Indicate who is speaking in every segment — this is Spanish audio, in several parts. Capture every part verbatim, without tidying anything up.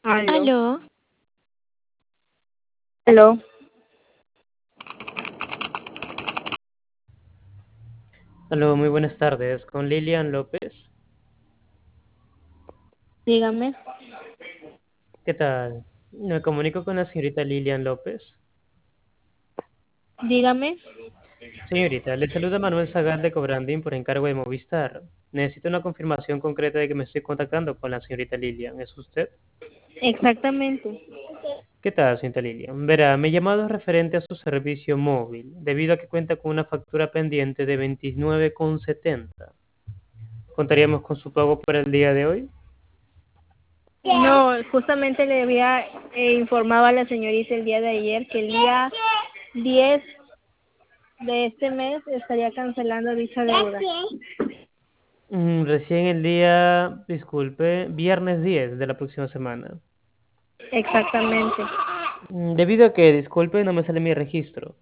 Speaker 1: Aló,
Speaker 2: Aló,
Speaker 1: aló,
Speaker 3: Aló, muy buenas tardes. Con Lilian López.
Speaker 1: dígame,
Speaker 3: ¿Qué tal? Me comunico con la señorita Lilian López.
Speaker 1: dígame.
Speaker 3: Señorita, le saluda Manuel Zagal de Cobrandín por encargo de Movistar. Necesito una confirmación concreta de que me estoy contactando con la señorita Lilian. ¿Es usted?
Speaker 1: Exactamente.
Speaker 3: ¿Qué tal, señorita Lilian? Verá, mi llamado es referente a su servicio móvil, debido a que cuenta con una factura pendiente de veintinueve con setenta. ¿Contaríamos con su pago para el día de hoy?
Speaker 1: No, justamente le había eh, informado a la señorita el día de ayer que el día diez de este mes estaría cancelando dicha deuda.
Speaker 3: Mm, recién el día, disculpe, viernes diez de la próxima semana.
Speaker 1: Exactamente.
Speaker 3: Mm, Debido a que, disculpe, no me sale mi registro.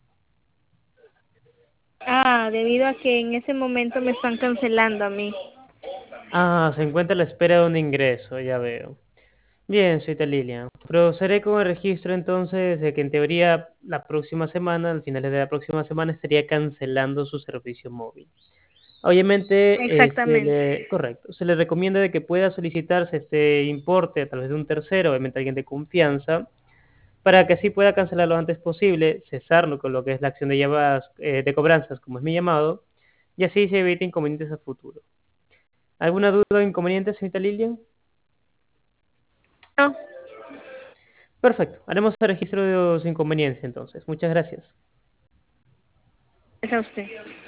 Speaker 1: Ah, debido a que en ese momento me están cancelando a mí.
Speaker 3: Ah, se encuentra a la espera de un ingreso, ya veo. Bien, señorita Lilian. Procederé con el registro entonces de que en teoría la próxima semana, al finales de la próxima semana, estaría cancelando su servicio móvil. Obviamente, eh, se
Speaker 1: Exactamente.
Speaker 3: le, correcto, se le recomienda de que pueda solicitarse este importe a través de un tercero, obviamente alguien de confianza, para que así pueda cancelar lo antes posible, cesarlo con lo que es la acción de llamadas, eh, de cobranzas, como es mi llamado, y así se evite inconvenientes a futuro. ¿Alguna duda o inconveniente, señorita Lilian?
Speaker 1: No,
Speaker 3: Perfecto, haremos el registro de los inconvenientes entonces. Muchas gracias.
Speaker 1: es a usted.